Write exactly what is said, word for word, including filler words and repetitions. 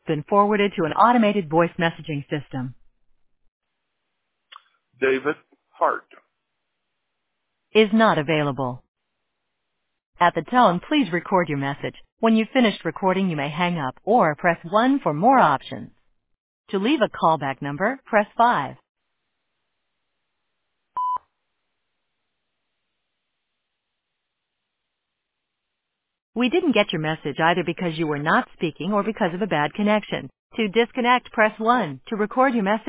Been forwarded to an automated voice messaging system. David Hart. Is not available. At the tone, please record your message. When you've finished recording, you may hang up or press one for more options. To leave a callback number, press five. We didn't get your message either because you were not speaking or because of a bad connection. To disconnect, press one. To record your message,